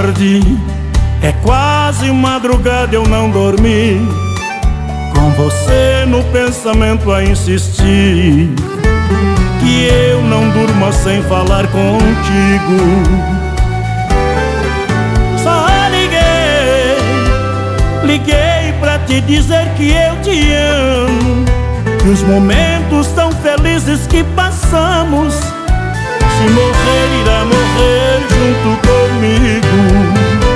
tarde, é quase madrugada, eu não dormi, com você no pensamento a insistir, que eu não durma sem falar contigo. Só liguei pra te dizer que eu te amo, e os momentos tão felizes que passamos, se morrer, irá morrer junto comigo.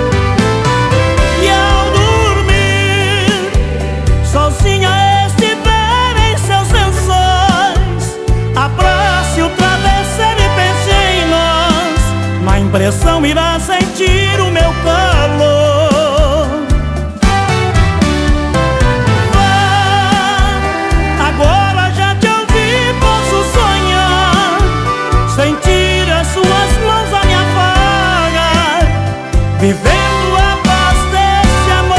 E ao dormir, sozinha estiver em seus lençóis, abrace o travesseiro e pense em nós, na impressão irá sentir o meu calor. Vivendo a paz desse amor.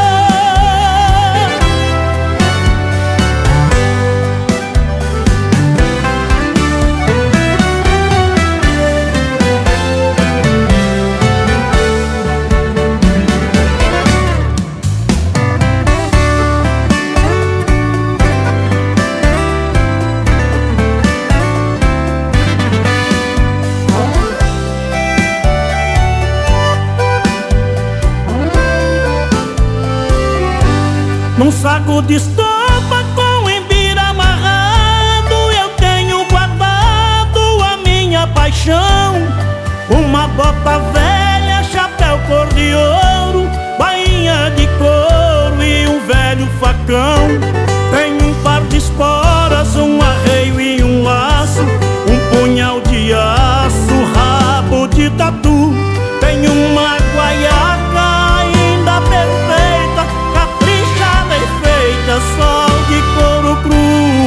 Num saco de estopa com embira amarrado, eu tenho guardado a minha paixão. Uma bota velha, chapéu cor de ouro, bainha de couro e um velho facão. Tenho um par de esporas, um arreio e um laço, um punhal de aço, rabo de tatu. Tenho uma guaiaca ainda perfeita, caprichada e feita só de couro cru.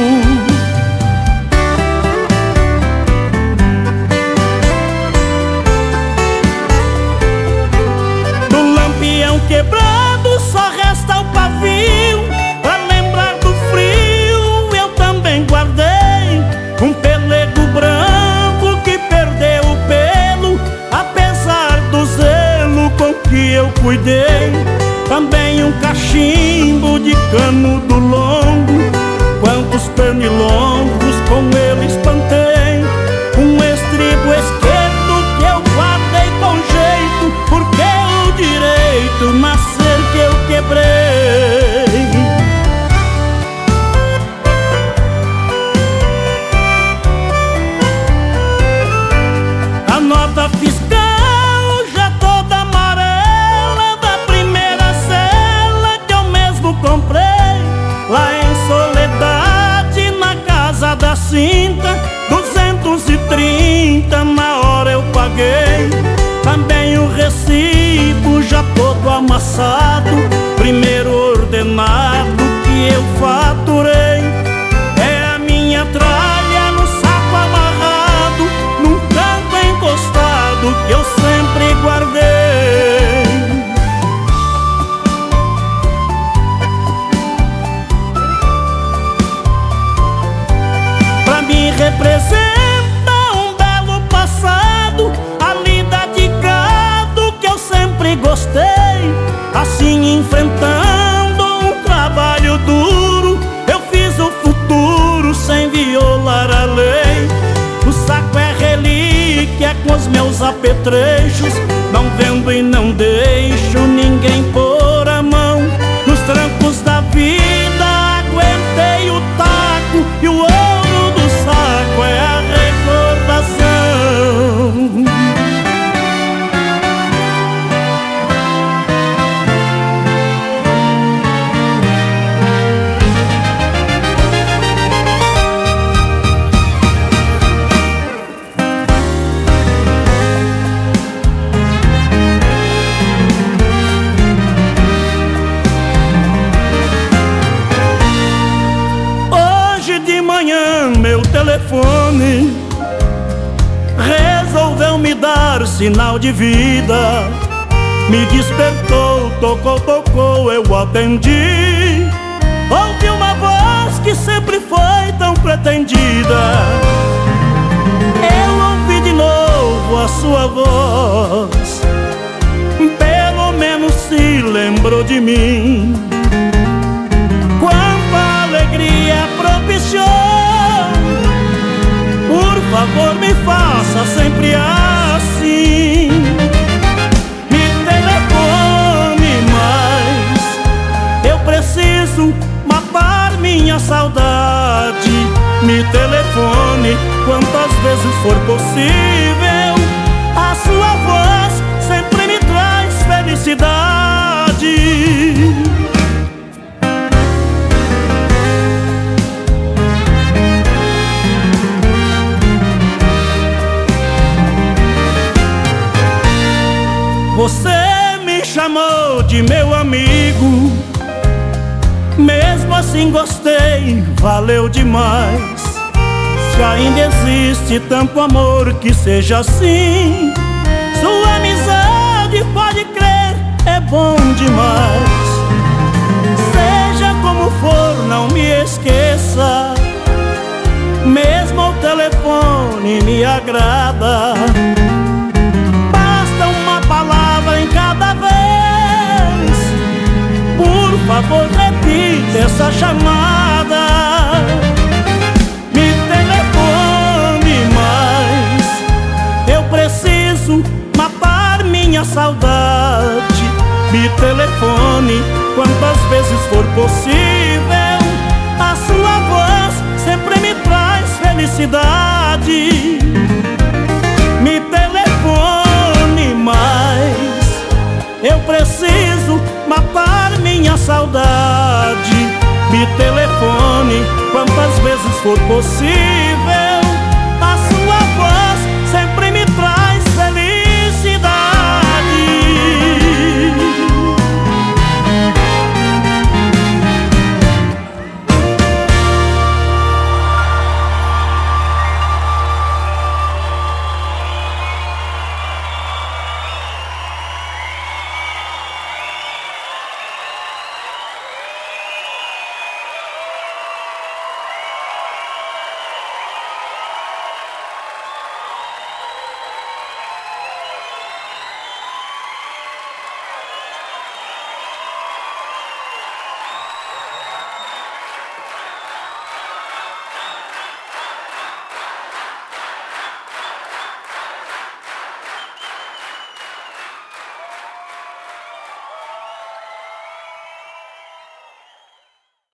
Do lampião quebrado só resta o pavio, pra lembrar do frio eu também guardei um pelego branco que perdeu o pelo, apesar do zelo com que eu cuidei. Também um cachimbo de canudo longo, quantos pernilongos com ele espantei. Um estribo esquerdo que eu guardei com jeito, porque o direito nascer que eu quebrei. A nota fiscal já toda amarela, da primeira cela que eu mesmo comprei, lá em Soledade, na casa da Cinta, 230 na hora eu paguei. Também o recibo já todo amassado, primeiro ordenado que eu faturei. É a minha tralha no saco amarrado, num canto encostado que eu sempre guardei. Pra mim representa um belo passado, a lida de gado que eu sempre gostei. Assim enfrentando um trabalho duro, eu fiz o futuro sem violar a lei. O saco é relíquia com os meus apetrechos, não vendo e não deixo ninguém pôr a mão. Nos trancos da vida aguentei o taco, e o ouro do saco é a recordação. Meu telefone resolveu me dar sinal de vida, me despertou, tocou, eu atendi. Ouvi uma voz que sempre foi tão pretendida. Eu ouvi de novo a sua voz, lembrou de mim. Quanta alegria propiciou, por favor me faça sempre assim. Me telefone mais, eu preciso matar minha saudade. Me telefone quantas vezes for possível, a sua voz sempre me traz felicidade. Você me chamou de meu amigo, mesmo assim gostei, valeu demais. Se ainda existe tanto amor que seja assim, sua amizade, pode crer, é bom demais. Seja como for, não me esqueça, mesmo ao telefone me agrada. Basta uma palavra em cada vez, por favor repita essa chamada. Me telefone mais, eu preciso matar minha saudade. Me telefone quantas vezes for possível, a sua voz sempre me traz felicidade. Me telefone mais, eu preciso matar minha saudade. Me telefone quantas vezes for possível,